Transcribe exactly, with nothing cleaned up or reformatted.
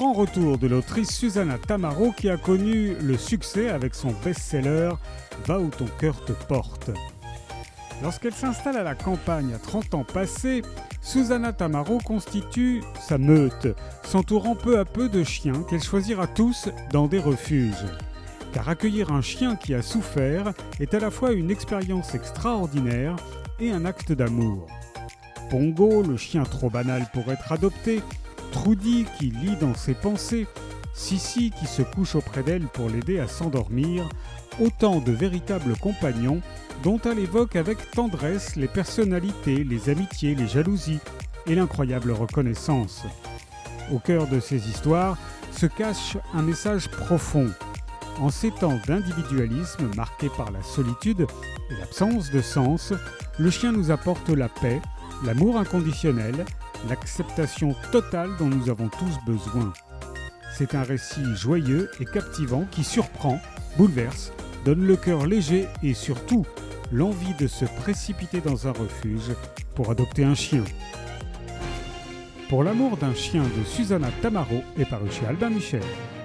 grand retour de l'autrice Susana Tamaro qui a connu le succès avec son best-seller « Va où ton cœur te porte ». Lorsqu'elle s'installe à la campagne à trente ans passés, Susana Tamaro constitue sa meute, s'entourant peu à peu de chiens qu'elle choisira tous dans des refuges. Car accueillir un chien qui a souffert est à la fois une expérience extraordinaire et un acte d'amour. Pongo, le chien trop banal pour être adopté, Trudy qui lit dans ses pensées, Sissi qui se couche auprès d'elle pour l'aider à s'endormir, autant de véritables compagnons dont elle évoque avec tendresse les personnalités, les amitiés, les jalousies et l'incroyable reconnaissance. Au cœur de ces histoires se cache un message profond. En ces temps d'individualisme marqués par la solitude et l'absence de sens, le chien nous apporte la paix, l'amour inconditionnel, l'acceptation totale dont nous avons tous besoin. C'est un récit joyeux et captivant qui surprend, bouleverse, donne le cœur léger et surtout l'envie de se précipiter dans un refuge pour adopter un chien. Pour l'amour d'un chien de Susana Tamaro est paru chez Albin Michel.